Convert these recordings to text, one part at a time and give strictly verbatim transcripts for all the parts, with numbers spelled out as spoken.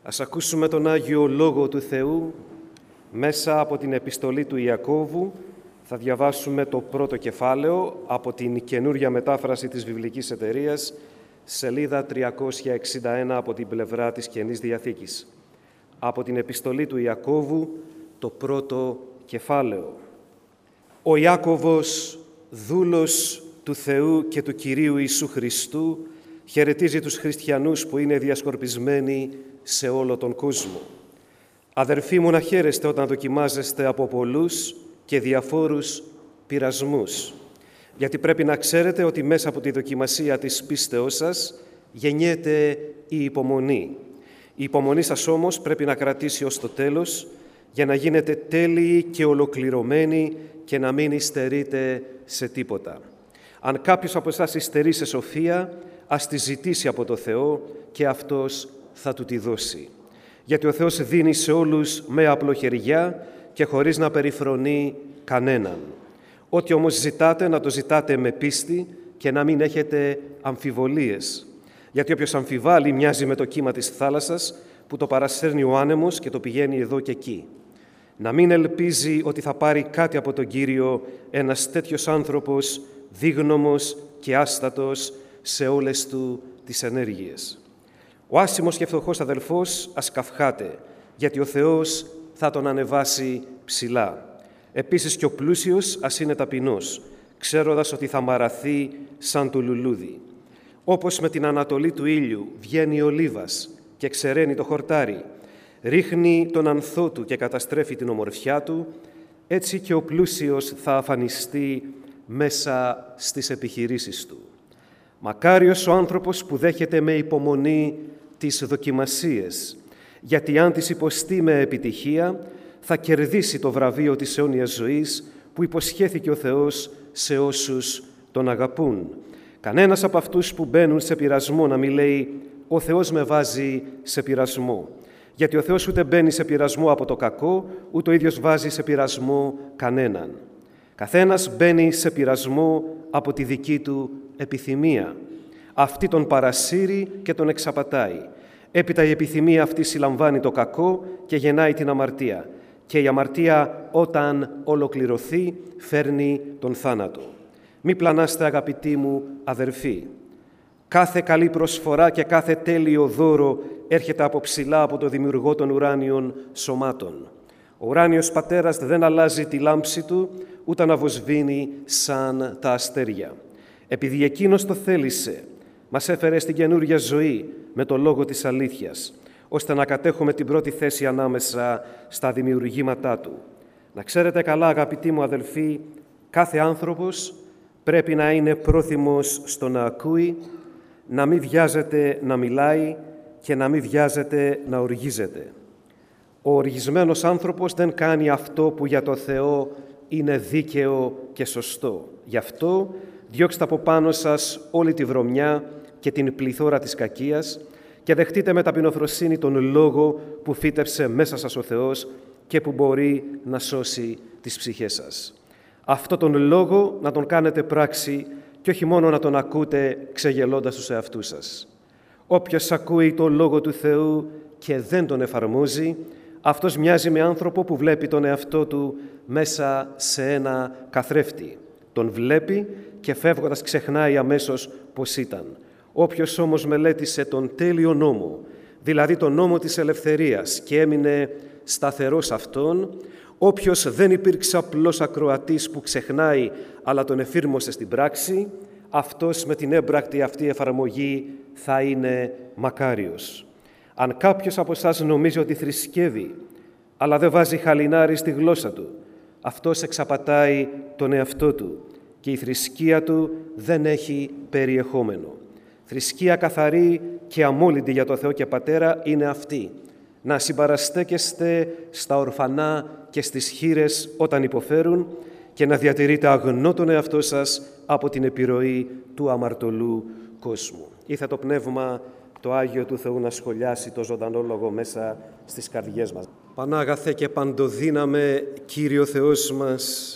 Ας ακούσουμε τον Άγιο Λόγο του Θεού μέσα από την επιστολή του Ιακώβου. Θα διαβάσουμε το πρώτο κεφάλαιο από την καινούρια μετάφραση της Βιβλικής Εταιρείας, σελίδα τριακόσια εξήντα ένα από την πλευρά της Καινής Διαθήκης. Από την επιστολή του Ιακώβου, το πρώτο κεφάλαιο. Ο Ιάκωβος, δούλος του Θεού και του Κυρίου Ιησού Χριστού, χαιρετίζει τους χριστιανούς που είναι διασκορπισμένοι σε όλο τον κόσμο. Αδερφοί μου, να χαίρεστε όταν δοκιμάζεστε από πολλούς και διαφόρους πειρασμούς, γιατί πρέπει να ξέρετε ότι μέσα από τη δοκιμασία της πίστεώς σας γεννιέται η υπομονή. Η υπομονή σας όμως πρέπει να κρατήσει ως το τέλος, για να γίνετε τέλειοι και ολοκληρωμένοι και να μην υστερείτε σε τίποτα. Αν κάποιος από εσάς υστερεί σε σοφία, ας τη ζητήσει από το Θεό και Αυτός θα του τη δώσει. Γιατί ο Θεός δίνει σε όλους με απλοχεριά και χωρίς να περιφρονεί κανέναν. Ό,τι όμως ζητάτε, να το ζητάτε με πίστη και να μην έχετε αμφιβολίες. Γιατί όποιος αμφιβάλλει μοιάζει με το κύμα της θάλασσας που το παρασέρνει ο άνεμος και το πηγαίνει εδώ και εκεί. Να μην ελπίζει ότι θα πάρει κάτι από τον Κύριο ένας τέτοιος άνθρωπος δίγνωμος και άστατος σε όλες του τις ενέργειες. Ο άσημος και φτωχός αδελφός ας καυχάται, γιατί ο Θεός θα τον ανεβάσει ψηλά. Επίσης και ο πλούσιος ας είναι ταπεινός, ξέροντας ότι θα μαραθεί σαν το λουλούδι. Όπως με την ανατολή του ήλιου βγαίνει ο λίβας και ξεραίνει το χορτάρι, ρίχνει τον ανθό του και καταστρέφει την ομορφιά του, έτσι και ο πλούσιος θα αφανιστεί μέσα στις επιχειρήσεις του. Μακάριος ο άνθρωπος που δέχεται με υπομονή τις δοκιμασίες, γιατί αν τις υποστεί με επιτυχία, θα κερδίσει το βραβείο της αιώνιας ζωής που υποσχέθηκε ο Θεός σε όσους τον αγαπούν. Κανένας από αυτούς που μπαίνουν σε πειρασμό να μην λέει «Ο Θεός με βάζει σε πειρασμό», γιατί ο Θεός ούτε μπαίνει σε πειρασμό από το κακό, ούτε ο ίδιος βάζει σε πειρασμό κανέναν. Καθένας μπαίνει σε πειρασμό από τη δική του επιθυμία. Αυτή τον παρασύρει και τον εξαπατάει. Έπειτα η επιθυμία αυτή συλλαμβάνει το κακό και γεννάει την αμαρτία. Και η αμαρτία όταν ολοκληρωθεί φέρνει τον θάνατο. Μη πλανάστε, αγαπητοί μου αδερφοί. Κάθε καλή προσφορά και κάθε τέλειο δώρο έρχεται από ψηλά από το Δημιουργό των ουράνιων σωμάτων. Ο ουράνιος Πατέρας δεν αλλάζει τη λάμψη του, ούτε να βοσβήνει σαν τα αστέρια. Επειδή Εκείνος το θέλησε, μας έφερε στην καινούρια ζωή με το λόγο της αλήθειας, ώστε να κατέχουμε την πρώτη θέση ανάμεσα στα δημιουργήματά Του. Να ξέρετε καλά, αγαπητοί μου αδελφοί, κάθε άνθρωπος πρέπει να είναι πρόθυμος στο να ακούει, να μην βιάζεται να μιλάει και να μην βιάζεται να οργίζεται. Ο οργισμένος άνθρωπος δεν κάνει αυτό που για το Θεό είναι δίκαιο και σωστό. Γι' αυτό διώξτε από πάνω σας όλη τη βρωμιά και την πληθώρα της κακίας και δεχτείτε με ταπεινοφροσύνη τον λόγο που φύτεψε μέσα σας ο Θεός και που μπορεί να σώσει τις ψυχές σας. Αυτό τον λόγο να τον κάνετε πράξη και όχι μόνο να τον ακούτε ξεγελώντας τους εαυτούς σας. Όποιος ακούει τον λόγο του Θεού και δεν τον εφαρμόζει, αυτός μοιάζει με άνθρωπο που βλέπει τον εαυτό του μέσα σε ένα καθρέφτη. Τον βλέπει και φεύγοντας ξεχνάει αμέσως πώς ήταν. Όποιος όμως μελέτησε τον τέλειο νόμο, δηλαδή τον νόμο της ελευθερίας και έμεινε σταθερός αυτόν, όποιος δεν υπήρξε απλός ακροατής που ξεχνάει αλλά τον εφήρμοσε στην πράξη, αυτός με την έμπρακτη αυτή εφαρμογή θα είναι μακάριος. Αν κάποιος από εσάς νομίζει ότι θρησκεύει, αλλά δεν βάζει χαλινάρι στη γλώσσα του, αυτός εξαπατάει τον εαυτό του και η θρησκεία του δεν έχει περιεχόμενο. Θρησκεία καθαρή και αμόλυντη για το Θεό και Πατέρα είναι αυτή: να συμπαραστέκεστε στα ορφανά και στις χήρες όταν υποφέρουν και να διατηρείτε αγνό τον εαυτό σας από την επιρροή του αμαρτωλού κόσμου. Ήθε το Πνεύμα το Άγιο του Θεού να σχολιάσει το ζωντανό λόγο μέσα στις καρδιές μας. Πανάγαθε και παντοδύναμε Κύριο Θεός μας,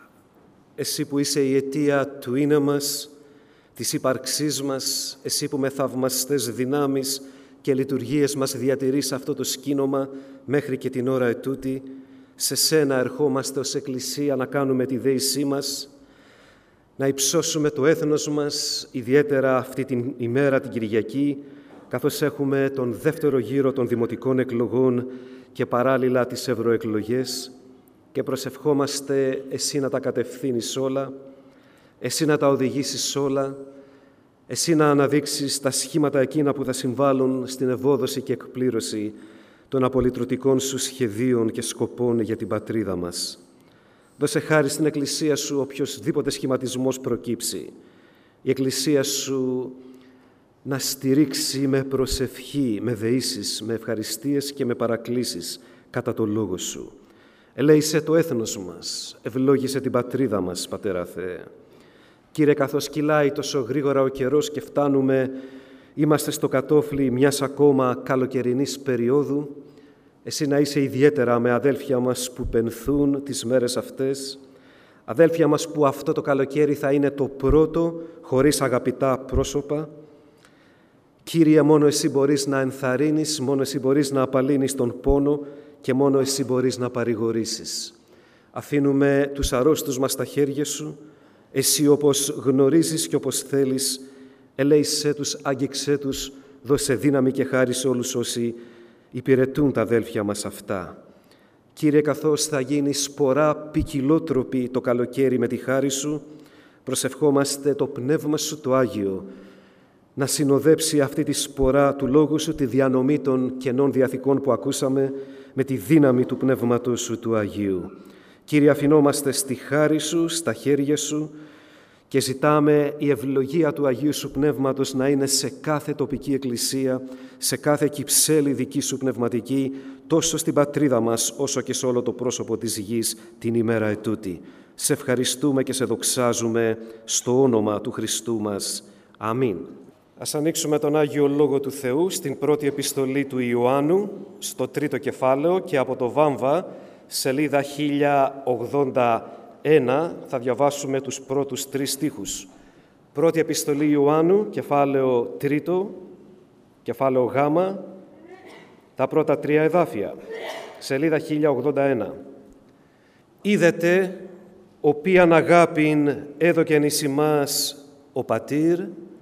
Εσύ που είσαι η αιτία του είναι μας, της ύπαρξής μας, Εσύ που με θαυμαστές δυνάμεις και λειτουργίες μας διατηρείς αυτό το σκήνομα μέχρι και την ώρα ετούτη. Σε Σένα ερχόμαστε ως Εκκλησία να κάνουμε τη δέησή μας, να υψώσουμε το έθνος μας, ιδιαίτερα αυτή την ημέρα, την Κυριακή, καθώς έχουμε τον δεύτερο γύρο των δημοτικών εκλογών και παράλληλα τις ευρωεκλογές, και προσευχόμαστε Εσύ να τα κατευθύνεις όλα, Εσύ να τα οδηγήσεις όλα, Εσύ να αναδείξεις τα σχήματα εκείνα που θα συμβάλλουν στην ευόδοση και εκπλήρωση των απολυτρωτικών Σου σχεδίων και σκοπών για την πατρίδα μας. Δώσε χάρη στην Εκκλησία Σου οποιοσδήποτε σχηματισμός προκύψει. Η Εκκλησία Σου να στηρίξει με προσευχή, με δεήσεις, με ευχαριστίες και με παρακλήσεις κατά το Λόγο Σου. Ελέησε το έθνος μας, ευλόγησε την πατρίδα μας, Πατέρα Θεέ. Κύριε, καθώς κυλάει τόσο γρήγορα ο καιρός και φτάνουμε, είμαστε στο κατόφλι μιας ακόμα καλοκαιρινής περίοδου, Εσύ να είσαι ιδιαίτερα με αδέλφια μας που πενθούν τις μέρες αυτές, αδέλφια μας που αυτό το καλοκαίρι θα είναι το πρώτο χωρίς αγαπητά πρόσωπα. Κύριε, μόνο Εσύ μπορείς να ενθαρρύνεις, μόνο Εσύ μπορείς να απαλύνεις τον πόνο και μόνο Εσύ μπορείς να παρηγορήσεις. Αφήνουμε τους αρρώστους μας στα χέρια Σου, Εσύ όπως γνωρίζεις και όπως θέλεις, ελέησέ τους, άγγιξέ τους, δώσε δύναμη και χάρη σε όλους όσοι υπηρετούν τα αδέλφια μας αυτά. Κύριε, καθώς θα γίνει σπορά ποικιλότροπη το καλοκαίρι με τη χάρη Σου, προσευχόμαστε το Πνεύμα Σου το Άγιο να συνοδέψει αυτή τη σπορά του Λόγου Σου, τη διανομή των κενών διαθηκών που ακούσαμε, με τη δύναμη του Πνεύματος Σου του Αγίου. Κύριε, αφινόμαστε στη χάρη Σου, στα χέρια Σου και ζητάμε η ευλογία του Αγίου Σου Πνεύματος να είναι σε κάθε τοπική εκκλησία, σε κάθε κυψέλη δική Σου πνευματική, τόσο στην πατρίδα μας όσο και σε όλο το πρόσωπο της γης την ημέρα ετούτη. Σε ευχαριστούμε και σε δοξάζουμε στο όνομα του Χριστού μας. Αμήν. Ας ανοίξουμε τον Άγιο Λόγο του Θεού στην πρώτη επιστολή του Ιωάννου, στο τρίτο κεφάλαιο και από το Βάμβα, σελίδα χίλια ογδόντα ένα, θα διαβάσουμε τους πρώτους τρεις στίχους. Πρώτη επιστολή Ιωάννου, κεφάλαιο τρίτο, κεφάλαιο Γάμα, τα πρώτα τρία εδάφια, σελίδα χίλια ογδόντα ένα. «Είδετε, οποίαν αγάπην έδωκεν εις ημάς ο Πατήρ,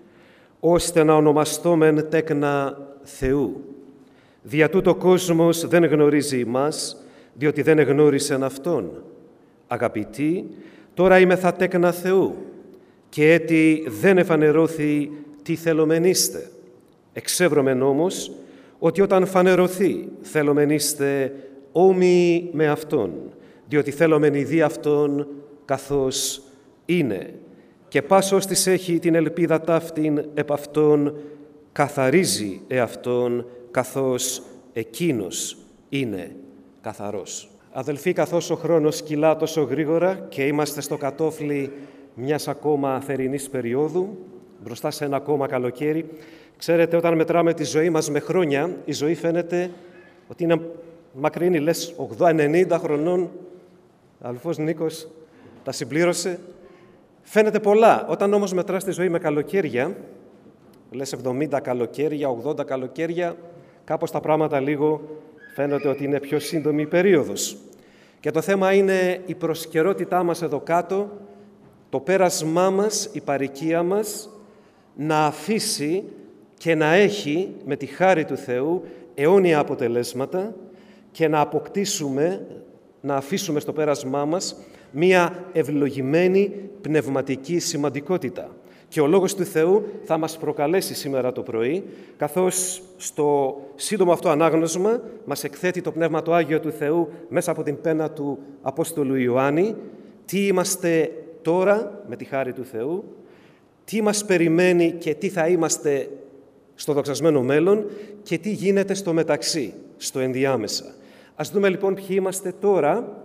ώστε να ονομαστόμεν τέκνα Θεού. Δια τούτο κόσμος δεν γνωρίζει ημάς, διότι δεν εγνώρισεν Αυτόν. Αγαπητοί, τώρα είμεθα τέκνα Θεού, και έτι δεν εφανερώθη τι θέλομεν είστε. Εξεύρωμεν όμως ότι όταν φανερωθεί θέλομεν είστε όμοιοι με Αυτόν, διότι θέλομεν ειδεί Αυτόν καθώς είναι. Και πάσος της έχει την ελπίδα ταύτην επ' Αυτόν, καθαρίζει εαυτόν καθώς εκείνος είναι καθαρός». Αδελφοί, καθώς ο χρόνος κυλά τόσο γρήγορα και είμαστε στο κατόφλι μιας ακόμα θερινής περίοδου, μπροστά σε ένα ακόμα καλοκαίρι, ξέρετε, όταν μετράμε τη ζωή μας με χρόνια, η ζωή φαίνεται ότι είναι μακρινή, λες ογδόντα ενενήντα χρονών, αδελφός Νίκος τα συμπλήρωσε. Φαίνεται πολλά. Όταν όμως μετράς τη ζωή με καλοκαίρια, λες εβδομήντα καλοκαίρια, ογδόντα καλοκαίρια, κάπως τα πράγματα λίγο φαίνεται ότι είναι πιο σύντομη η περίοδος. Και το θέμα είναι η προσκαιρότητά μας εδώ κάτω, το πέρασμά μας, η παροικία μας, να αφήσει και να έχει, με τη χάρη του Θεού, αιώνια αποτελέσματα και να αποκτήσουμε, να αφήσουμε στο πέρασμά μας μία ευλογημένη πνευματική σημαντικότητα. Και ο Λόγος του Θεού θα μας προκαλέσει σήμερα το πρωί, καθώς στο σύντομο αυτό ανάγνωσμα μας εκθέτει το Πνεύμα το Άγιο του Θεού μέσα από την πένα του Απόστολου Ιωάννη, τι είμαστε τώρα με τη χάρη του Θεού, τι μας περιμένει και τι θα είμαστε στο δοξασμένο μέλλον και τι γίνεται στο μεταξύ, στο ενδιάμεσα. Ας δούμε λοιπόν ποιοι είμαστε τώρα.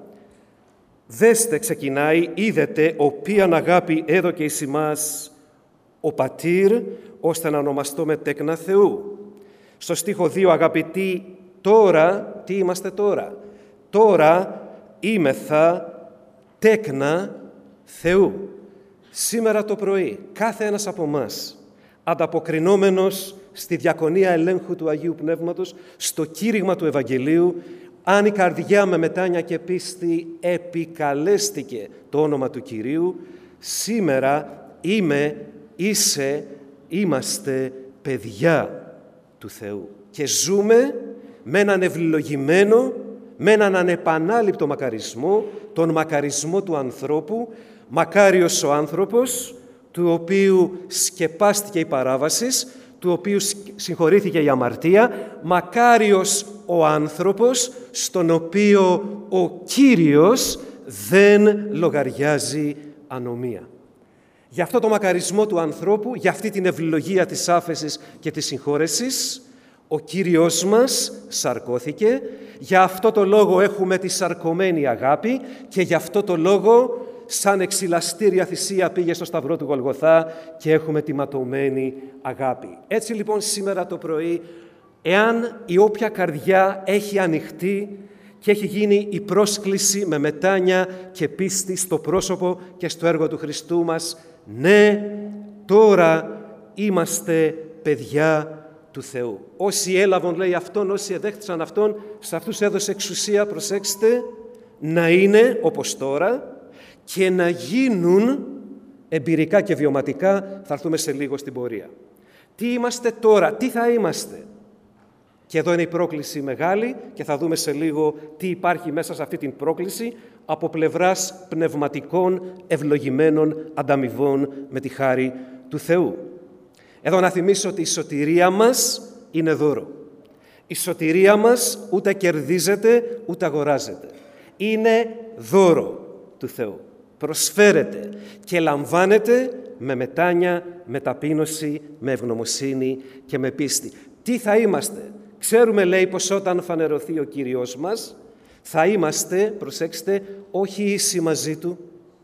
Δέστε, ξεκινάει, είδετε, οποίαν αγάπη έδωκε εις ημάς ο Πατήρ, ώστε να ονομαστούμε τέκνα Θεού. Στο στίχο δύο, αγαπητοί, τώρα, τι είμαστε τώρα? Τώρα είμεθα τέκνα Θεού. Σήμερα το πρωί, κάθε ένας από μας, ανταποκρινόμενος στη διακονία ελέγχου του Αγίου Πνεύματος, στο κήρυγμα του Ευαγγελίου, αν η καρδιά με μετάνοια και πίστη επικαλέστηκε το όνομα του Κυρίου, σήμερα είμαι, είσαι, είμαστε παιδιά του Θεού. Και ζούμε με έναν ευλογημένο, με έναν ανεπανάληπτο μακαρισμό, τον μακαρισμό του ανθρώπου, μακάριος ο άνθρωπος, του οποίου σκεπάστηκε η παράβασης, του οποίου συγχωρήθηκε η αμαρτία, μακάριος ο άνθρωπος, στον οποίο ο Κύριος δεν λογαριάζει ανομία. Για αυτό το μακαρισμό του ανθρώπου, για αυτή την ευλογία της άφεσης και της συγχώρεσης, ο Κύριος μας σαρκώθηκε, για αυτό το λόγο έχουμε τη σαρκωμένη αγάπη και για αυτό το λόγο σαν εξυλαστήρια θυσία πήγε στο σταυρό του Γολγοθά και έχουμε τη ματωμένη αγάπη. Έτσι λοιπόν σήμερα το πρωί, εάν η όποια καρδιά έχει ανοιχτεί και έχει γίνει η πρόσκληση με μετάνοια και πίστη στο πρόσωπο και στο έργο του Χριστού μας, ναι, τώρα είμαστε παιδιά του Θεού. Όσοι έλαβαν, λέει αυτόν, όσοι εδέχτησαν αυτόν, σε αυτούς έδωσε εξουσία, προσέξτε, να είναι όπως τώρα και να γίνουν εμπειρικά και βιωματικά, θα έρθουμε σε λίγο στην πορεία. Τι είμαστε τώρα, τι θα είμαστε. Και εδώ είναι η πρόκληση μεγάλη και θα δούμε σε λίγο τι υπάρχει μέσα σε αυτή την πρόκληση από πλευράς πνευματικών, ευλογημένων ανταμοιβών με τη χάρη του Θεού. Εδώ να θυμίσω ότι η σωτηρία μας είναι δώρο. Η σωτηρία μας ούτε κερδίζεται ούτε αγοράζεται. Είναι δώρο του Θεού. Προσφέρεται και λαμβάνεται με μετάνοια, με ταπείνωση, με ευγνωμοσύνη και με πίστη. Τι θα είμαστε. Ξέρουμε, λέει, πως όταν φανερωθεί ο Κύριος μας, θα είμαστε, προσέξτε, όχι ίσοι μαζί Του,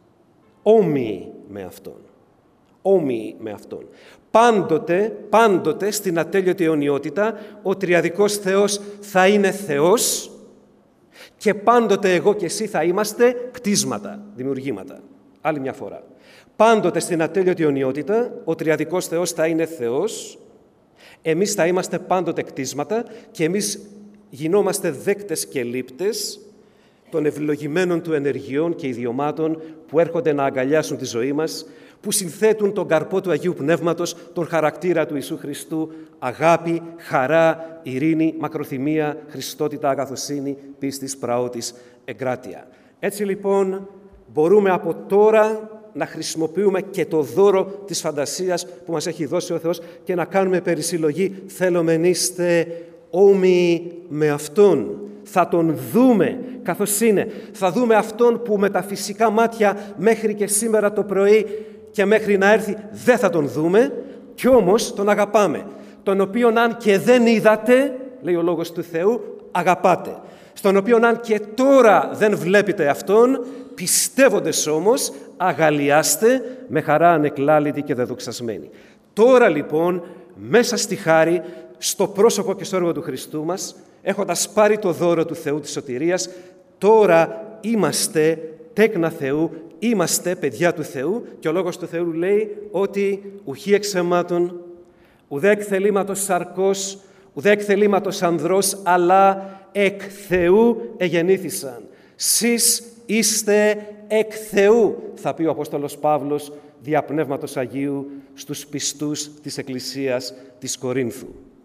όμοιοι με Αυτόν. Όμοιοι με Αυτόν. Πάντοτε, πάντοτε στην ατέλειωτη αιωνιότητα, ο τριαδικός Θεός θα είναι Θεός και πάντοτε εγώ και εσύ θα είμαστε κτίσματα, δημιουργήματα. Άλλη μια φορά. Πάντοτε στην ατέλειωτη αιωνιότητα, ο τριαδικός Θεός θα είναι Θεός, εμείς θα είμαστε πάντοτε κτίσματα και εμείς γινόμαστε δέκτες και λήπτες των ευλογημένων Του ενεργειών και ιδιωμάτων που έρχονται να αγκαλιάσουν τη ζωή μας, που συνθέτουν τον καρπό του Αγίου Πνεύματος, τον χαρακτήρα του Ιησού Χριστού, αγάπη, χαρά, ειρήνη, μακροθυμία, χριστότητα, αγαθοσύνη, πίστης, πραότης, εγκράτεια. Έτσι λοιπόν μπορούμε από τώρα να χρησιμοποιούμε και το δώρο της φαντασίας που μας έχει δώσει ο Θεός και να κάνουμε περισυλλογή. Θέλουμε να είστε όμοιοι με Αυτόν. Θα Τον δούμε καθώς είναι. Θα δούμε Αυτόν που με τα φυσικά μάτια μέχρι και σήμερα το πρωί και μέχρι να έρθει δεν θα Τον δούμε, κι όμως Τον αγαπάμε. Τον οποίον αν και δεν είδατε, λέει ο Λόγος του Θεού, αγαπάτε. Στον οποίον αν και τώρα δεν βλέπετε Αυτόν, πιστεύοντες όμως, αγαλιάστε με χαρά ανεκλάλητη και δεδοξασμένη. Τώρα λοιπόν, μέσα στη χάρη, στο πρόσωπο και στο έργο του Χριστού μας, έχοντας πάρει το δώρο του Θεού της σωτηρίας, τώρα είμαστε τέκνα Θεού, είμαστε παιδιά του Θεού και ο Λόγος του Θεού λέει ότι ουχή εξαιμάτων, ουδέ εκ θελήματος σαρκός, ουδέ εκ θελήματος ανδρός, αλλά εκ Θεού εγεννήθησαν. Σεις είστε εκ Θεού, θα πει ο Απόστολος Παύλος δια Πνεύματος Αγίου στους πιστούς της Εκκλησίας της Κορίνθου.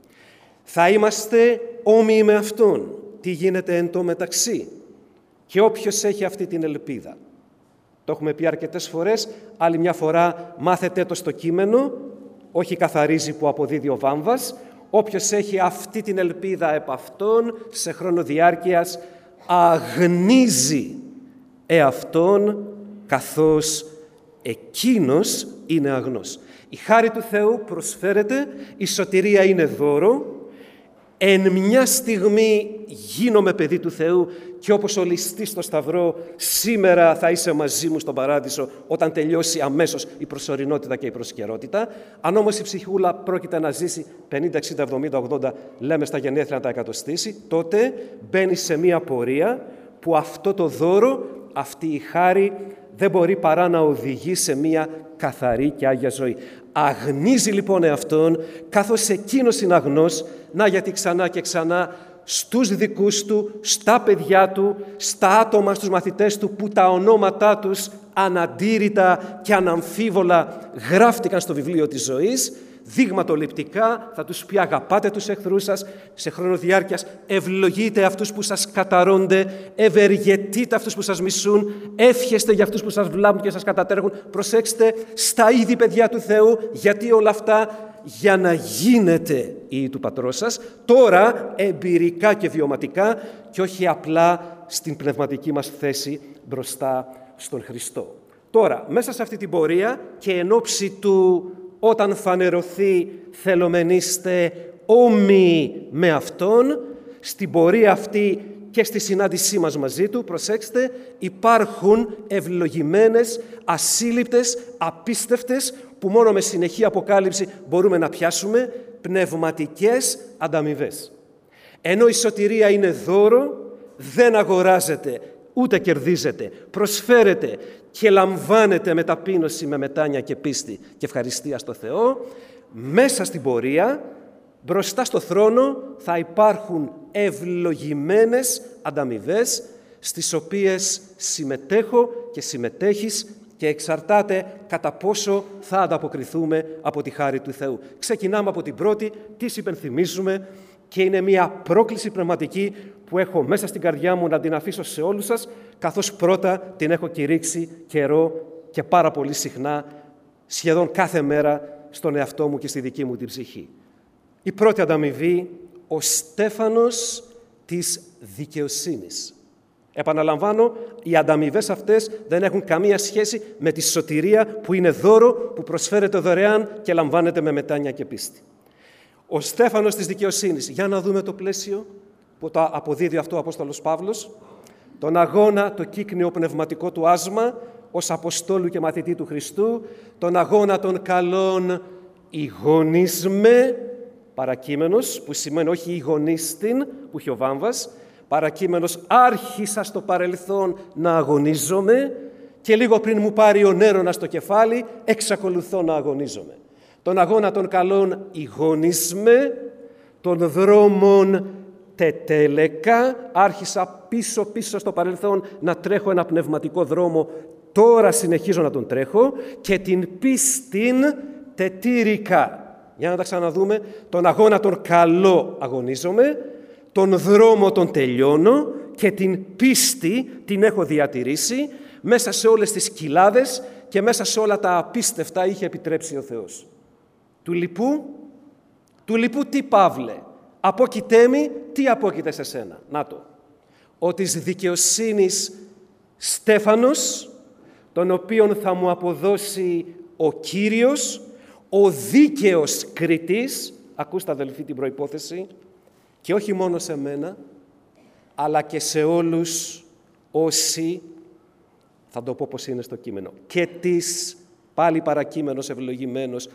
Θα είμαστε όμοιοι με Αυτόν. Τι γίνεται εν τω μεταξύ. Και όποιος έχει αυτή την ελπίδα. Το έχουμε πει αρκετές φορές, άλλη μια φορά μάθετε το στο κείμενο, όχι καθαρίζει που αποδίδει ο βάμβας. Όποιος έχει αυτή την ελπίδα επ' Αυτόν, σε χρόνο διάρκειας, αγνίζει εαυτόν, καθώς εκείνος είναι αγνός. Η χάρη του Θεού προσφέρεται, η σωτηρία είναι δώρο, εν μια στιγμή γίνομαι παιδί του Θεού και όπως ο ληστής στο Σταυρό, σήμερα θα είσαι μαζί μου στον Παράδεισο όταν τελειώσει αμέσως η προσωρινότητα και η προσκαιρότητα. Αν όμως η ψυχούλα πρόκειται να ζήσει πενήντα, εξήντα, εβδομήντα, ογδόντα, λέμε στα γενέθλια να τα εκατοστήσει, τότε μπαίνει σε μία πορεία που αυτό το δώρο, αυτή η χάρη δεν μπορεί παρά να οδηγεί σε μία καθαρή και άγια ζωή. Αγνίζει λοιπόν εαυτόν, καθώς εκείνος είναι αγνός, να γιατί ξανά και ξανά στους δικούς του, στα παιδιά του, στα άτομα, στους μαθητές του, που τα ονόματά τους αναντήρητα και αναμφίβολα γράφτηκαν στο βιβλίο της ζωής, δείγματοληπτικά θα τους πει: αγαπάτε τους εχθρούς σας, σε χρόνο διάρκειας ευλογείτε αυτούς που σας καταρρώνται, ευεργετείτε αυτούς που σας μισούν, εύχεστε για αυτούς που σας βλάπτουν και σας κατατρέχουν. Προσέξτε, στα είδη παιδιά του Θεού, γιατί όλα αυτά για να γίνετε οι του Πατρός σας, τώρα εμπειρικά και βιωματικά και όχι απλά στην πνευματική μας θέση μπροστά στον Χριστό. Τώρα, μέσα σε αυτή την πορεία και εν ώψη του όταν φανερωθεί θελομενείστε όμοιοι με Αυτόν, στην πορεία αυτή και στη συνάντησή μας μαζί Του, προσέξτε, υπάρχουν ευλογημένες, ασύλληπτες, απίστευτες, που μόνο με συνεχή αποκάλυψη μπορούμε να πιάσουμε, πνευματικές ανταμοιβές. Ενώ η σωτηρία είναι δώρο, δεν αγοράζεται, ούτε κερδίζεται, προσφέρεται και λαμβάνεται με ταπείνωση, με μετάνοια και πίστη και ευχαριστία στο Θεό. Μέσα στην πορεία, μπροστά στο θρόνο, θα υπάρχουν ευλογημένες ανταμοιβές, στις οποίες συμμετέχω και συμμετέχεις και εξαρτάται κατά πόσο θα ανταποκριθούμε από τη χάρη του Θεού. Ξεκινάμε από την πρώτη, τις υπενθυμίζουμε και είναι μια πρόκληση πνευματική που έχω μέσα στην καρδιά μου να την αφήσω σε όλους σας, καθώς πρώτα την έχω κηρύξει καιρό και πάρα πολύ συχνά, σχεδόν κάθε μέρα, στον εαυτό μου και στη δική μου την ψυχή. Η πρώτη ανταμοιβή, ο στέφανος της δικαιοσύνης. Επαναλαμβάνω, οι ανταμοιβές αυτές δεν έχουν καμία σχέση με τη σωτηρία που είναι δώρο, που προσφέρεται δωρεάν και λαμβάνεται με μετάνοια και πίστη. Ο στέφανος της δικαιοσύνης. Για να δούμε το πλαίσιο που το αποδίδει αυτό ο Απόστολος Παύλος. Τον αγώνα, το κύκνιο πνευματικό του άσμα, ως Αποστόλου και μαθητή του Χριστού. Τον αγώνα των καλών ηγονίσμε, παρακείμενος, που σημαίνει όχι ηγονίστην, που έχει ο Βάμβας, παρακείμενος άρχισα στο παρελθόν να αγωνίζομαι και λίγο πριν μου πάρει ο Νέρονας στο κεφάλι, εξακολουθώ να αγωνίζομαι. Τον αγώνα των καλών ηγονίσμε, των δρόμων τετέλεκα, άρχισα πίσω-πίσω στο παρελθόν να τρέχω ένα πνευματικό δρόμο, τώρα συνεχίζω να τον τρέχω, και την πίστην τετήρικα. Για να τα ξαναδούμε, τον αγώνα τον καλό αγωνίζομαι, τον δρόμο τον τελειώνω και την πίστη την έχω διατηρήσει μέσα σε όλες τις κοιλάδες και μέσα σε όλα τα απίστευτα είχε επιτρέψει ο Θεός. Του λοιπού, του λοιπού τι, Παύλε, απόκειτέ μη, τι απόκειται σε σένα. Να το. Ο της δικαιοσύνης στέφανος, τον οποίον θα μου αποδώσει ο Κύριος, ο δίκαιος κριτής, ακούστε αδελφοί την προϋπόθεση, και όχι μόνο σε μένα, αλλά και σε όλους όσοι, θα το πω πως είναι στο κείμενο, και της, πάλι παρακείμενος ευλογημένος,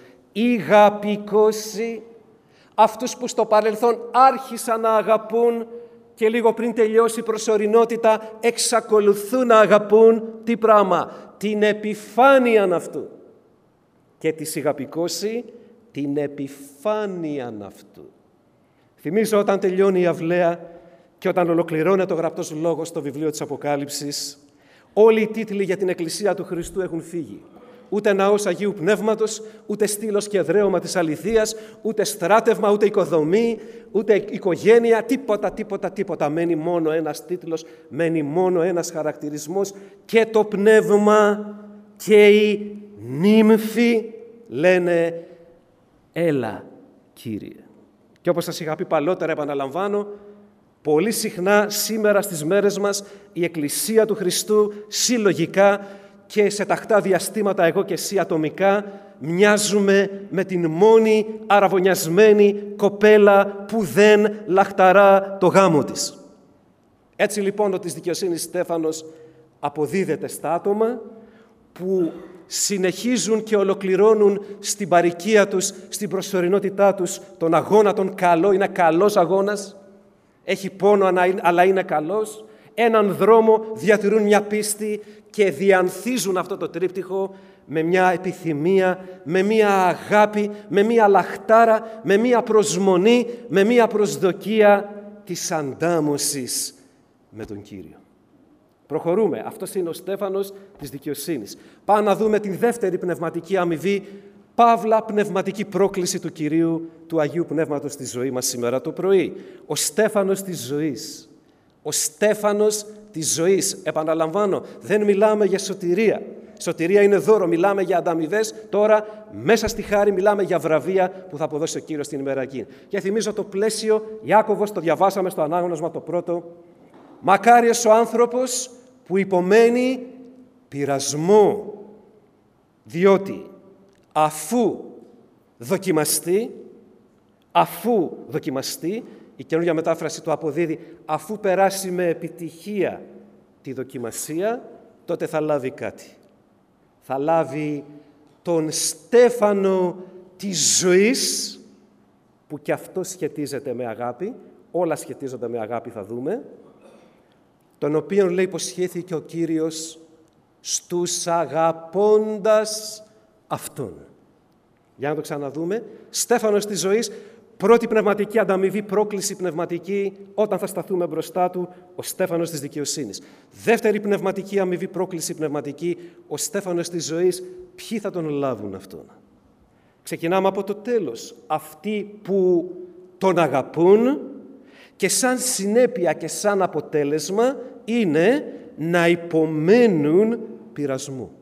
ηγαπικόσι, αυτούς που στο παρελθόν άρχισαν να αγαπούν και λίγο πριν τελειώσει η προσωρινότητα εξακολουθούν να αγαπούν τι πράγμα, την επιφάνειαν αυτού. Και της ηγαπικόσι, την επιφάνειαν αυτού. Θυμίζω όταν τελειώνει η αυλαία και όταν ολοκληρώνεται ο γραπτός λόγος στο βιβλίο της Αποκάλυψης, όλοι οι τίτλοι για την Εκκλησία του Χριστού έχουν φύγει. Ούτε ναός Αγίου Πνεύματος, ούτε στήλος και εδραίωμα της αληθείας, ούτε στράτευμα, ούτε οικοδομή, ούτε οικογένεια, τίποτα, τίποτα, τίποτα. Μένει μόνο ένας τίτλος, μένει μόνο ένας χαρακτηρισμός και το πνεύμα και οι νύμφοι λένε «Έλα, Κύριε». Και όπως σας είχα πει παλαιότερα, επαναλαμβάνω, πολύ συχνά σήμερα στις μέρες μας η Εκκλησία του Χριστού συλλογικά και σε τακτά διαστήματα εγώ και εσύ ατομικά μοιάζουμε με την μόνη αραβωνιασμένη κοπέλα που δεν λαχταρά το γάμο της. Έτσι λοιπόν ο της δικαιοσύνης στέφανος αποδίδεται στα άτομα που συνεχίζουν και ολοκληρώνουν στην παροικία τους, στην προσωρινότητά τους, τον αγώνα τον καλό. Είναι καλός αγώνας, έχει πόνο αλλά είναι καλός. Έναν δρόμο, διατηρούν μια πίστη και διανθίζουν αυτό το τρίπτυχο με μια επιθυμία, με μια αγάπη, με μια λαχτάρα, με μια προσμονή, με μια προσδοκία της αντάμωσης με τον Κύριο. Προχωρούμε. Αυτός είναι ο Στέφανος της δικαιοσύνης. Πάμε να δούμε την δεύτερη πνευματική αμοιβή, παύλα πνευματική πρόκληση του Κυρίου, του Αγίου Πνεύματος στη ζωή μας σήμερα το πρωί. Ο Στέφανος της ζωής. Ο Στέφανος της ζωής. Επαναλαμβάνω, δεν μιλάμε για σωτηρία. Σωτηρία είναι δώρο, μιλάμε για ανταμοιβές. Τώρα, μέσα στη χάρη, μιλάμε για βραβεία που θα αποδώσει ο Κύριος την ημέρα εκείνη. Και θυμίζω το πλαίσιο, Ιάκωβος, το διαβάσαμε στο ανάγνωσμα το πρώτο. Μακάριος ο άνθρωπος που υπομένει πειρασμό, διότι αφού δοκιμαστεί, αφού δοκιμαστεί, η καινούργια μετάφραση το αποδίδει, αφού περάσει με επιτυχία τη δοκιμασία, τότε θα λάβει κάτι. Θα λάβει τον Στέφανο της ζωής, που και αυτό σχετίζεται με αγάπη, όλα σχετίζονται με αγάπη θα δούμε, τον οποίον λέει υποσχέθηκε ο Κύριος στους αγαπώντας Αυτόν. Για να το ξαναδούμε. Στέφανος της ζωής, πρώτη πνευματική ανταμοιβή, πρόκληση πνευματική, όταν θα σταθούμε μπροστά του, ο Στέφανος της δικαιοσύνης. Δεύτερη πνευματική αμοιβή, πρόκληση πνευματική, ο Στέφανος της ζωής. Ποιοι θα τον λάβουν αυτόν? Ξεκινάμε από το τέλος. Αυτοί που τον αγαπούν και σαν συνέπεια και σαν αποτέλεσμα είναι να υπομένουν πειρασμού.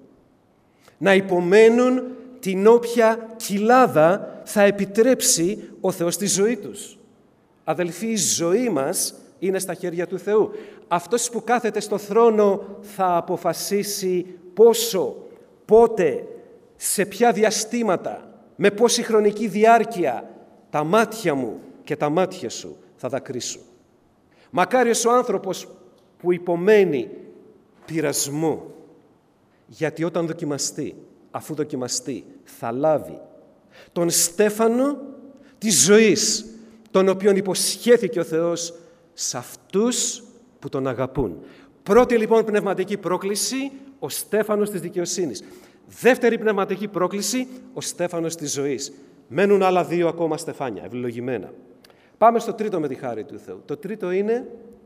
Να υπομένουν την όποια κοιλάδα θα επιτρέψει ο Θεός στη ζωή τους. Αδελφοί, η ζωή μας είναι στα χέρια του Θεού. Αυτός που κάθεται στο θρόνο θα αποφασίσει πόσο, πότε, σε ποια διαστήματα, με πόση χρονική διάρκεια τα μάτια μου και τα μάτια σου θα δακρύσουν. Μακάριος ο άνθρωπος που υπομένει πειρασμό, γιατί όταν δοκιμαστεί, αφού δοκιμαστεί, θα λάβει τον Στέφανο της ζωής, τον οποίον υποσχέθηκε ο Θεός σε αυτούς που τον αγαπούν. Πρώτη λοιπόν πνευματική πρόκληση, ο Στέφανος της δικαιοσύνης. Δεύτερη πνευματική πρόκληση, ο Στέφανος της ζωής. Μένουν άλλα δύο ακόμα στεφάνια, ευλογημένα. Πάμε στο τρίτο με τη χάρη του Θεού. Το τρίτο είναι,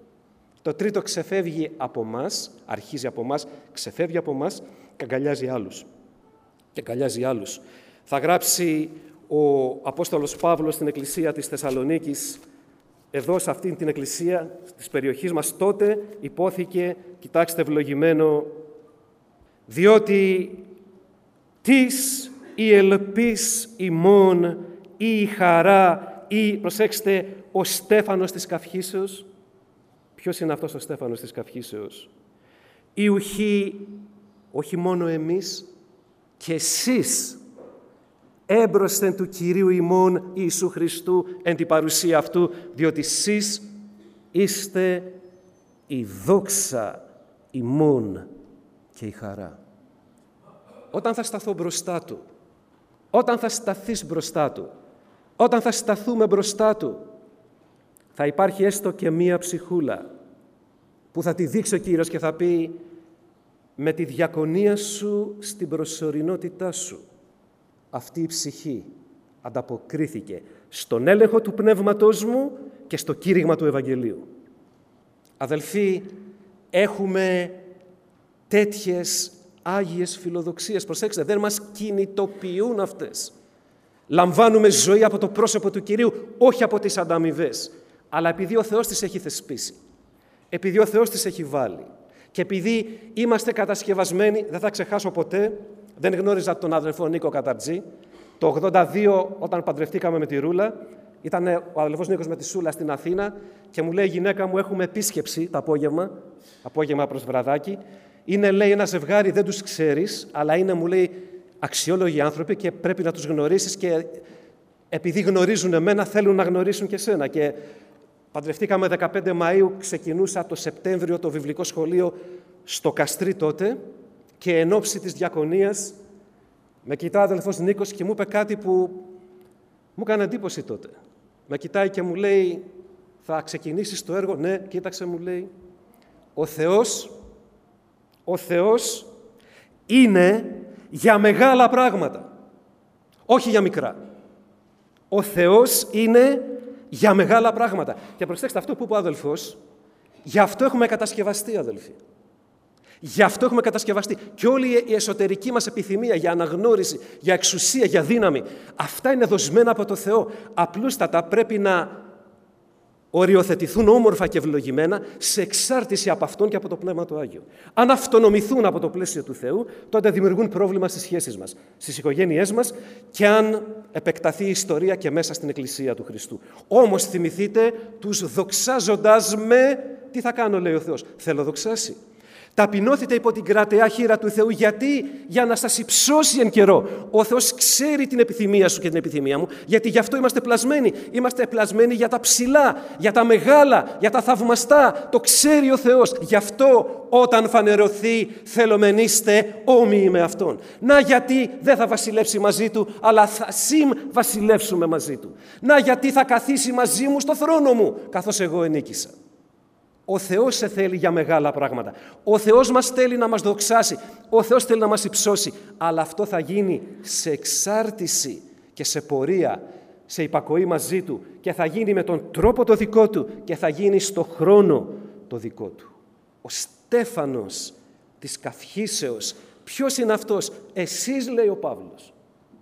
το τρίτο ξεφεύγει από μας, αρχίζει από μας, ξεφεύγει από μας και αγκαλιάζει άλλους. Και αγκαλιάζει άλλους. Θα γράψει ο Απόστολος Παύλος στην εκκλησία της Θεσσαλονίκης, εδώ σε αυτήν την εκκλησία της περιοχής μας, τότε υπόθηκε, κοιτάξτε ευλογημένο, διότι της η ελπίς ημών ή η χαρά ή, προσέξτε, ο Στέφανος της καυχήσεως. Ποιος είναι αυτός ο Στέφανος της καυχήσεως? Ή ουχή, όχι μόνο εμείς, και εσείς έμπροσθεν του Κυρίου ημών Ιησού Χριστού εν την παρουσία αυτού, διότι εσείς είστε η δόξα ημών και η χαρά. Όταν θα σταθώ μπροστά Του, όταν θα σταθείς μπροστά Του, όταν θα σταθούμε μπροστά Του, θα υπάρχει έστω και μία ψυχούλα που θα τη δείξει ο Κύριος και θα πει, με τη διακονία σου στην προσωρινότητά σου, αυτή η ψυχή ανταποκρίθηκε στον έλεγχο του πνεύματός μου και στο κήρυγμα του Ευαγγελίου. Αδελφοί, έχουμε τέτοιες άγιες φιλοδοξίες. Προσέξτε, δεν μας κινητοποιούν αυτές. Λαμβάνουμε ζωή από το πρόσωπο του Κυρίου, όχι από τις ανταμοιβές, αλλά επειδή ο Θεός τις έχει θεσπίσει, επειδή ο Θεός τις έχει βάλει και επειδή είμαστε κατασκευασμένοι. Δεν θα ξεχάσω ποτέ, δεν γνώριζα τον αδελφό Νίκο Καταρτζή. Το ογδόντα δύο, όταν παντρευτήκαμε με τη Ρούλα, ήταν ο αδελφός Νίκος με τη Σούλα στην Αθήνα και μου λέει, γυναίκα μου, έχουμε επίσκεψη το απόγευμα, απόγευμα προς βραδάκι. Είναι, λέει, ένα ζευγάρι, δεν τους ξέρεις, αλλά είναι, μου λέει, αξιόλογοι άνθρωποι και πρέπει να τους γνωρίσεις και επειδή γνωρίζουν εμένα, θέλουν να γνωρίσουν και σένα. Και παντρευτήκαμε δεκαπέντε Μαΐου, ξεκινούσα το Σεπτέμβριο το βιβλικό σχολείο στο Καστρί τότε και εν ώψη της διακονίας με κοιτάει ο αδελφός Νίκος και μου είπε κάτι που μου έκανε εντύπωση τότε. Με κοιτάει και μου λέει, θα ξεκινήσεις το έργο? Ναι, κοίταξε, μου λέει, ο Θεός, ο Θεός είναι για μεγάλα πράγματα, όχι για μικρά. Ο Θεός είναι για μεγάλα πράγματα. Και προσέξτε αυτό που είπε ο αδελφός, γι' αυτό έχουμε κατασκευαστεί, αδελφοί. Γι' αυτό έχουμε κατασκευαστεί. Και όλη η εσωτερική μας επιθυμία για αναγνώριση, για εξουσία, για δύναμη, αυτά είναι δοσμένα από το Θεό. Απλούστατα πρέπει να οριοθετηθούν όμορφα και ευλογημένα σε εξάρτηση από Αυτόν και από το Πνεύμα του Άγιο. Αν αυτονομηθούν από το πλαίσιο του Θεού, τότε δημιουργούν πρόβλημα στις σχέσεις μας, στις οικογένειές μας και αν επεκταθεί η ιστορία και μέσα στην Εκκλησία του Χριστού. Όμως θυμηθείτε, τους δοξάζοντας με, τι θα κάνω, λέει ο Θεός, θέλω δοξάσει. Ταπεινώθητε υπό την κρατεά χείρα του Θεού. Γιατί? Για να σας υψώσει εν καιρό. Ο Θεός ξέρει την επιθυμία σου και την επιθυμία μου, γιατί γι' αυτό είμαστε πλασμένοι. Είμαστε πλασμένοι για τα ψηλά, για τα μεγάλα, για τα θαυμαστά. Το ξέρει ο Θεός. Γι' αυτό όταν φανερωθεί θελομενήστε όμοιοι με Αυτόν. Να γιατί δεν θα βασιλεύσει μαζί Του, αλλά θα συμβασιλεύσουμε μαζί Του. Να γιατί θα καθίσει μαζί μου στο θρόνο μου, καθώς εγώ ενίκησα. Ο Θεός σε θέλει για μεγάλα πράγματα. Ο Θεός μας θέλει να μας δοξάσει. Ο Θεός θέλει να μας υψώσει. Αλλά αυτό θα γίνει σε εξάρτηση και σε πορεία, σε υπακοή μαζί Του και θα γίνει με τον τρόπο το δικό Του και θα γίνει στο χρόνο το δικό Του. Ο Στέφανος της Καυχήσεως, ποιος είναι αυτός? Εσείς, λέει ο Παύλος.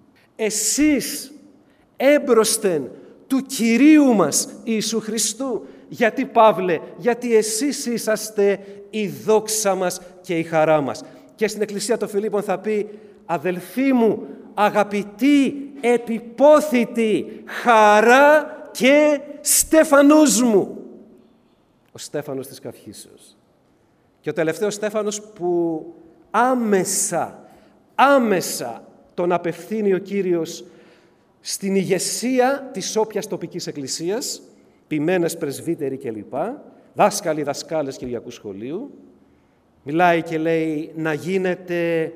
Εσείς έμπροσθεν του Κυρίου μας Ιησού Χριστού. Γιατί, Παύλε? Γιατί εσείς είσαστε η δόξα μας και η χαρά μας. Και στην Εκκλησία των Φιλίππων θα πει, αδελφοί μου, αγαπητοί, επιπόθητοι, χαρά και Στέφανος μου. Ο Στέφανος της Καυχήσεως. Και ο τελευταίος Στέφανος που άμεσα, άμεσα τον απευθύνει ο Κύριος στην ηγεσία της όποιας τοπικής εκκλησίας, ποιμένες πρεσβύτεροι κλπ, δάσκαλοι, δασκάλες Κυριακού Σχολείου. Μιλάει και λέει να γίνεται,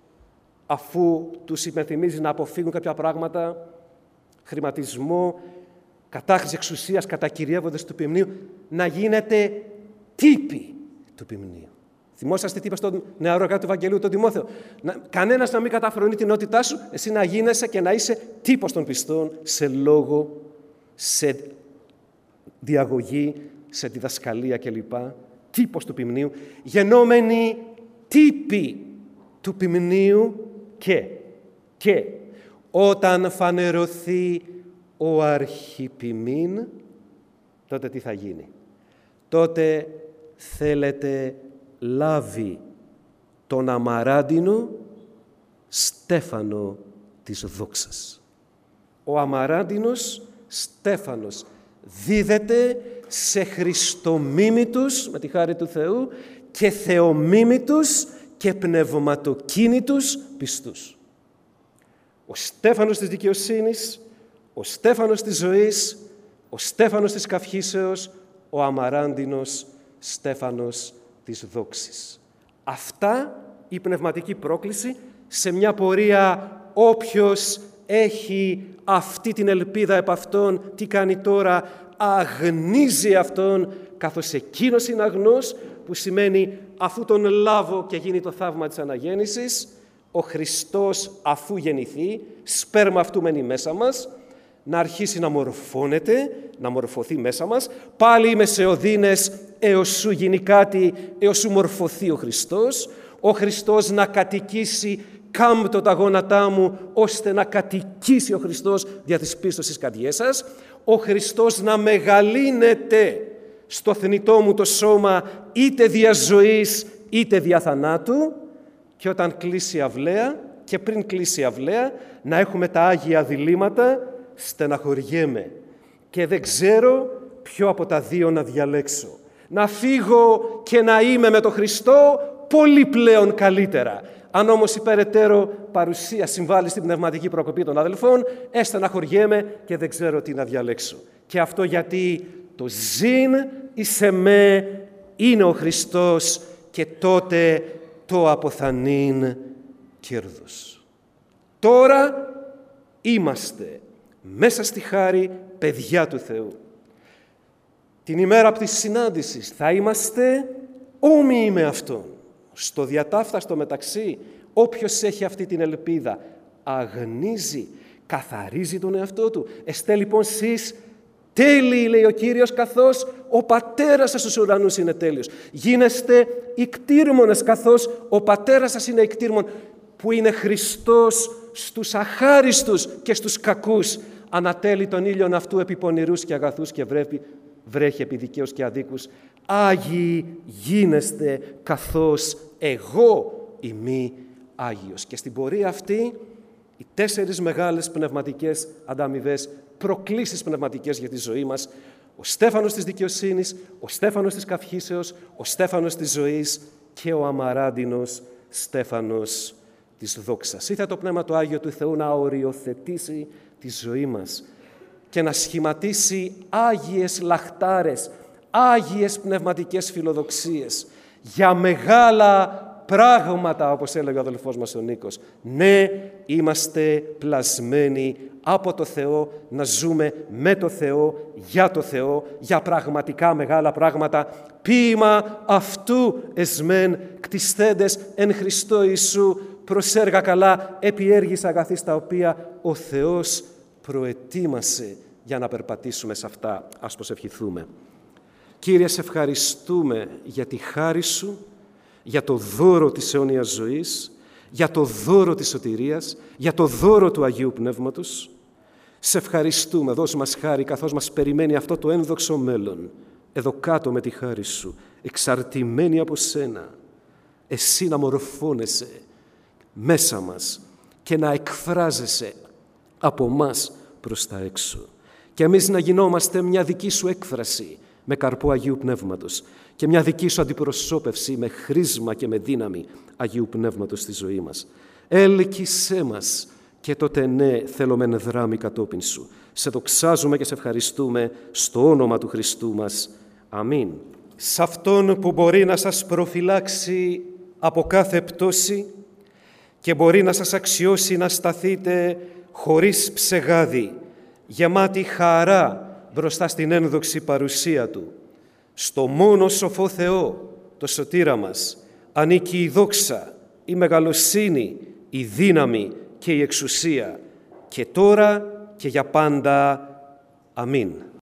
αφού τους υπενθυμίζει να αποφύγουν κάποια πράγματα, χρηματισμό, κατάχρηση εξουσίας, κατακυριεύοντες του ποιμνίου, να γίνεται τύπη του ποιμνίου. Θυμόσαστε τι είπε στον νεαρό εργάτη του Ευαγγελίου, τον Τιμόθεο. Να, κανένας να μην καταφρονεί την νότητά σου, εσύ να γίνεσαι και να είσαι τύπος των πιστών σε λόγο, σε διαγωγή, σε διδασκαλία κλπ. Τύπος του ποιμνίου, γενόμενοι τύποι του ποιμνίου και, και όταν φανερωθεί ο αρχιποιμήν, τότε τι θα γίνει? Τότε θέλετε λάβει τον αμαράντινο Στέφανο της δόξας. Ο αμαράντινος Στέφανος δίδεται σε χριστομίμητους, με τη χάρη του Θεού, και θεομίμητους και πνευματοκίνητους πιστούς. Ο Στέφανος της δικαιοσύνης, ο Στέφανος της ζωής, ο Στέφανος της καυχήσεως, ο αμαράντινος Στέφανος της δόξης. Αυτά η πνευματική πρόκληση σε μια πορεία. Όποιος έχει αυτή την ελπίδα επ' αυτόν, τι κάνει τώρα? Αγνίζει αυτόν, καθώς εκείνος είναι αγνός, που σημαίνει αφού τον λάβω και γίνει το θαύμα της αναγέννησης, ο Χριστός αφού γεννηθεί, σπέρμα αυτού μένει μέσα μας, να αρχίσει να μορφώνεται, να μορφωθεί μέσα μας. Πάλι είμαι σε οδύνες έως σου γίνει κάτι, έως σου μορφωθεί ο Χριστός. Ο Χριστός να κατοικήσει κάμπτω τα γόνατά μου, ώστε να κατοικήσει ο Χριστός δια της πίστος στις καρδιές σας. Ο Χριστός να μεγαλύνεται στο θνητό μου το σώμα, είτε δια ζωής, είτε δια θανάτου. Και όταν κλείσει η αυλαία, και πριν κλείσει η αυλαία, να έχουμε τα Άγια διλήμματα, στεναχωριέμαι και δεν ξέρω ποιο από τα δύο να διαλέξω. Να φύγω και να είμαι με τον Χριστό, πολύ πλέον καλύτερα. Αν όμως η περαιτέρω παρουσία συμβάλλει στην πνευματική προκοπή των αδελφών, στεναχωριέμαι και δεν ξέρω τι να διαλέξω. Και αυτό γιατί το ζήν εις εμέ είναι ο Χριστός και τότε το αποθανήν κέρδος. Τώρα είμαστε μέσα στη χάρη παιδιά του Θεού. Την ημέρα από τη συνάντηση θα είμαστε όμοιοι με Αυτόν. Στο διατάφθαστο μεταξύ, Όποιος έχει αυτή την ελπίδα αγνίζει, καθαρίζει τον εαυτό του. Εστέ λοιπόν σεις τέλειοι, λέει ο Κύριος, καθώς ο Πατέρας σας στους ουρανούς είναι τέλειος. Γίνεστε ικτήρμονες, καθώς ο Πατέρας σας είναι ικτήρμον, που είναι Χριστός στους αχάριστους και στους κακούς. Ανατέλει τον ήλιον αυτού επί πονηρούς και αγαθούς και βρέπει, βρέχει επί δικαίους και αδίκους. Άγιοι γίνεστε, καθώς εγώ είμαι Άγιος. Και στην πορεία αυτή, οι τέσσερις μεγάλες πνευματικές ανταμοιβές, προκλήσεις πνευματικές για τη ζωή μας, ο Στέφανος της δικαιοσύνης, ο Στέφανος της καυχήσεως, ο Στέφανος της ζωής και ο αμαράντινος Στέφανος της δόξας. Ήθε το Πνεύμα του Άγιο του Θεού να οριοθετήσει τη ζωή μας και να σχηματίσει άγιες λαχτάρες, άγιες πνευματικές φιλοδοξίες για μεγάλα πράγματα, όπως έλεγε ο αδελφός μας ο Νίκος. Ναι, είμαστε πλασμένοι από το Θεό να ζούμε με το Θεό, για το Θεό, για πραγματικά μεγάλα πράγματα. Ποίημα αυτού εσμέν κτισθέντες εν Χριστώ Ιησού, προσέργα καλά, επί έργης αγαθής, τα οποία ο Θεός προετοίμασε για να περπατήσουμε σε αυτά. Ας προσευχηθούμε. Κύριε, σε ευχαριστούμε για τη χάρη Σου, για το δώρο της αιώνιας ζωής, για το δώρο της σωτηρίας, για το δώρο του Αγίου Πνεύματος. Σε ευχαριστούμε, δώσ' μας χάρη καθώς μας περιμένει αυτό το ένδοξο μέλλον, εδώ κάτω με τη χάρη Σου, εξαρτημένοι από Σένα, Εσύ να μορφώνεσαι μέσα μας και να εκφράζεσαι από μας προς τα έξω. Και εμείς να γινόμαστε μια δική Σου έκφραση με καρπό Αγίου Πνεύματος και μια δική Σου αντιπροσώπευση με χρήσμα και με δύναμη Αγίου Πνεύματος στη ζωή μας. Έλκυσέ μας και τότε ναι, θέλομεν δράμει κατόπιν Σου. Σε δοξάζουμε και σε ευχαριστούμε στο όνομα του Χριστού μας. Αμήν. Σ' Αυτόν που μπορεί να σας προφυλάξει από κάθε πτώση και μπορεί να σας αξιώσει να σταθείτε χωρίς ψεγάδι, γεμάτη χαρά μπροστά στην ένδοξη παρουσία Του. Στο μόνο σοφό Θεό, το σωτήρα μας, ανήκει η δόξα, η μεγαλοσύνη, η δύναμη και η εξουσία, και τώρα και για πάντα. Αμήν.